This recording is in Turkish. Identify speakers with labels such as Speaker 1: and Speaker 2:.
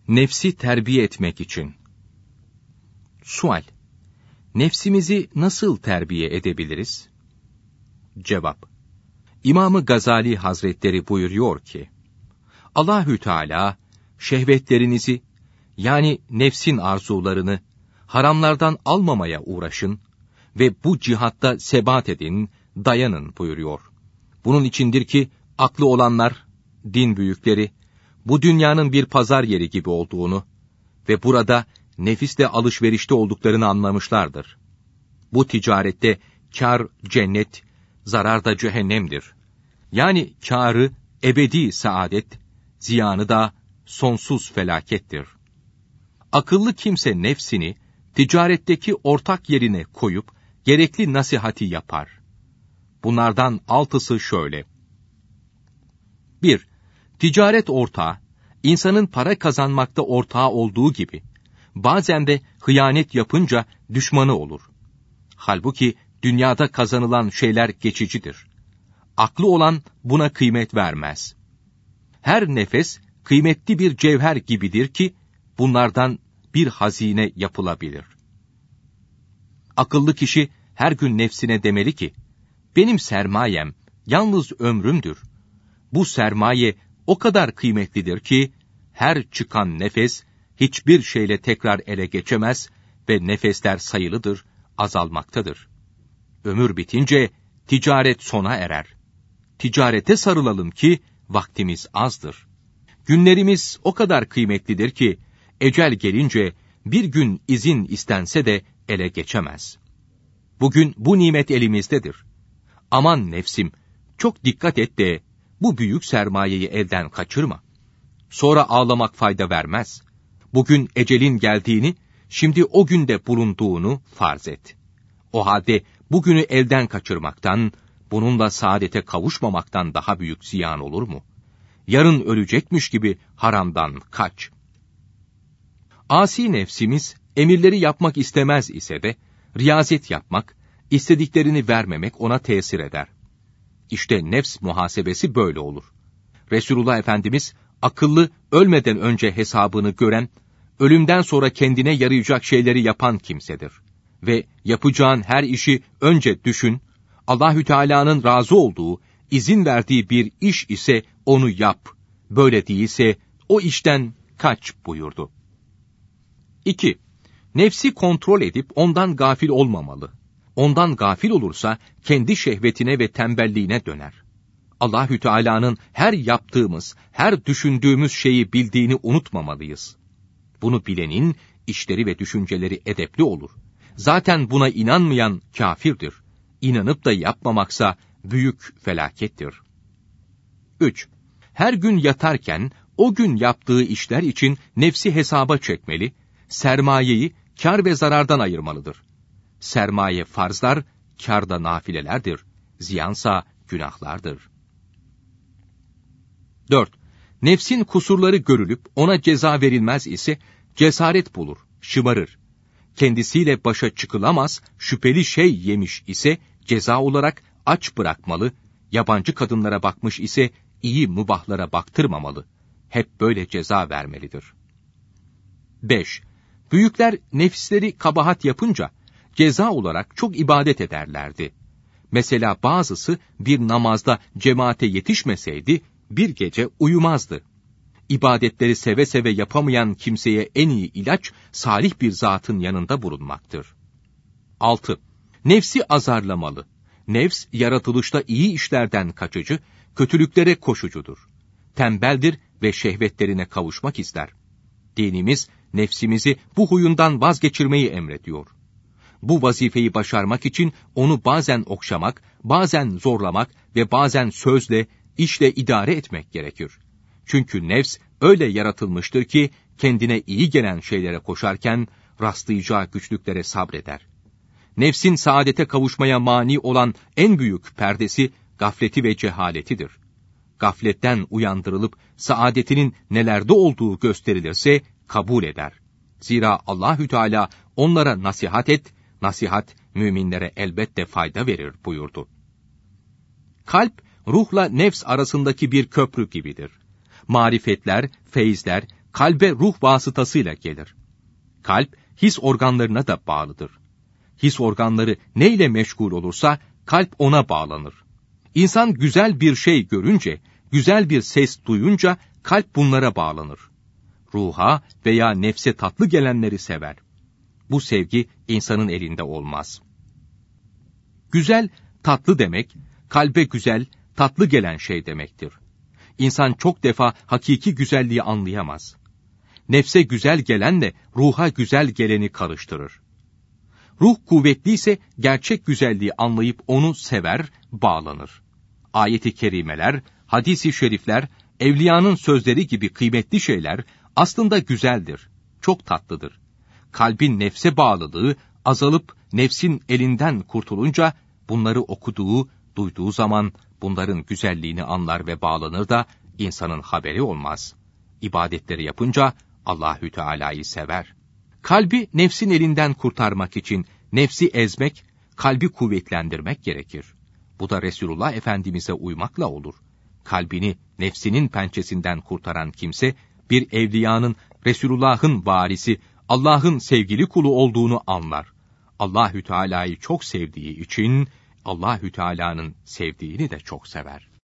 Speaker 1: Nefsi terbiye etmek için. Sual: Nefsimizi nasıl terbiye edebiliriz? Cevap: İmam-ı Gazali Hazretleri buyuruyor ki, Allahü Teala şehvetlerinizi, yani nefsin arzularını haramlardan almamaya uğraşın ve bu cihatta sebat edin, dayanın buyuruyor. Bunun içindir ki aklı olanlar, din büyükleri, bu dünyanın bir pazar yeri gibi olduğunu ve burada nefisle alışverişte olduklarını anlamışlardır. Bu ticarette kâr cennet, zarar da cehennemdir. Yani kârı ebedi saadet, ziyanı da sonsuz felakettir. Akıllı kimse nefsini ticaretteki ortak yerine koyup gerekli nasihati yapar. Bunlardan 6'sı şöyle. 1. Ticaret ortağı, insanın para kazanmakta ortağı olduğu gibi, bazen de hıyanet yapınca düşmanı olur. Halbuki dünyada kazanılan şeyler geçicidir. Aklı olan buna kıymet vermez. Her nefes kıymetli bir cevher gibidir ki, bunlardan bir hazine yapılabilir. Akıllı kişi her gün nefsine demeli ki, benim sermayem yalnız ömrümdür. Bu sermaye o kadar kıymetlidir ki, her çıkan nefes hiçbir şeyle tekrar ele geçemez ve nefesler sayılıdır, azalmaktadır. Ömür bitince ticaret sona erer. Ticarete sarılalım ki vaktimiz azdır. Günlerimiz o kadar kıymetlidir ki, ecel gelince bir gün izin istense de ele geçemez. Bugün bu nimet elimizdedir. Aman nefsim, çok dikkat et de bu büyük sermayeyi elden kaçırma. Sonra ağlamak fayda vermez. Bugün ecelin geldiğini, şimdi o günde bulunduğunu farz et. O halde bugünü elden kaçırmaktan, bununla saadete kavuşmamaktan daha büyük ziyan olur mu? Yarın ölecekmiş gibi haramdan kaç. Asi nefsimiz emirleri yapmak istemez ise de, riyazet yapmak, istediklerini vermemek ona tesir eder. İşte nefs muhasebesi böyle olur. Resulullah Efendimiz, akıllı ölmeden önce hesabını gören, ölümden sonra kendine yarayacak şeyleri yapan kimsedir. Ve yapacağın her işi önce düşün, Allahü Teala'nın razı olduğu, izin verdiği bir iş ise onu yap, böyle değilse o işten kaç buyurdu. 2. Nefsi kontrol edip ondan gafil olmamalı. Ondan gafil olursa kendi şehvetine ve tembelliğine döner. Allahü Teala'nın her yaptığımız, her düşündüğümüz şeyi bildiğini unutmamalıyız. Bunu bilenin işleri ve düşünceleri edepli olur. Zaten buna inanmayan kâfirdir. İnanıp da yapmamaksa büyük felakettir. 3. Her gün yatarken o gün yaptığı işler için nefsi hesaba çekmeli, sermayeyi kar ve zarardan ayırmalıdır. Sermaye farzlar, kar da nafilelerdir. Ziyansa günahlardır. 4. Nefsin kusurları görülüp ona ceza verilmez ise cesaret bulur, şımarır. Kendisiyle başa çıkılamaz, şüpheli şey yemiş ise ceza olarak aç bırakmalı, yabancı kadınlara bakmış ise iyi mübahlara baktırmamalı. Hep böyle ceza vermelidir. 5. Büyükler nefisleri kabahat yapınca ceza olarak çok ibadet ederlerdi. Mesela bazısı bir namazda cemaate yetişmeseydi bir gece uyumazdı. İbadetleri seve seve yapamayan kimseye en iyi ilaç salih bir zatın yanında bulunmaktır. 6. Nefsi azarlamalı. Nefs yaratılışta iyi işlerden kaçıcı, kötülüklere koşucudur. Tembeldir ve şehvetlerine kavuşmak ister. Dinimiz nefsimizi bu huyundan vazgeçirmeyi emrediyor. Bu vazifeyi başarmak için onu bazen okşamak, bazen zorlamak ve bazen sözle, işle idare etmek gerekir. Çünkü nefs öyle yaratılmıştır ki kendine iyi gelen şeylere koşarken rastlayacağı güçlüklere sabreder. Nefsin saadete kavuşmaya mani olan en büyük perdesi gafleti ve cehaletidir. Gafletten uyandırılıp saadetinin nelerde olduğu gösterilirse kabul eder. Zira Allahü Teala onlara nasihat et, nasihat müminlere elbette fayda verir buyurdu. Kalp, ruhla nefs arasındaki bir köprü gibidir. Marifetler, feyizler, kalbe ruh vasıtasıyla gelir. Kalp, his organlarına da bağlıdır. His organları neyle meşgul olursa, kalp ona bağlanır. İnsan güzel bir şey görünce, güzel bir ses duyunca, kalp bunlara bağlanır. Ruha veya nefse tatlı gelenleri sever. Bu sevgi insanın elinde olmaz. Güzel, tatlı demek, kalbe güzel, tatlı gelen şey demektir. İnsan çok defa hakiki güzelliği anlayamaz. Nefse güzel gelenle ruha güzel geleni karıştırır. Ruh kuvvetliyse gerçek güzelliği anlayıp onu sever, bağlanır. Ayet-i kerimeler, hadis-i şerifler, evliyanın sözleri gibi kıymetli şeyler aslında güzeldir, çok tatlıdır. Kalbin nefse bağlılığı azalıp nefsin elinden kurtulunca bunları okuduğu, duyduğu zaman bunların güzelliğini anlar ve bağlanır da insanın haberi olmaz. İbadetleri yapınca Allahü Teala'yı sever. Kalbi nefsin elinden kurtarmak için nefsi ezmek, kalbi kuvvetlendirmek gerekir. Bu da Resulullah Efendimiz'e uymakla olur. Kalbini nefsinin pençesinden kurtaran kimse, bir evliyanın, Resulullah'ın varisi, Allah'ın sevgili kulu olduğunu anlar. Allahü Teala'yı çok sevdiği için Allahü Teala'nın sevdiğini de çok sever.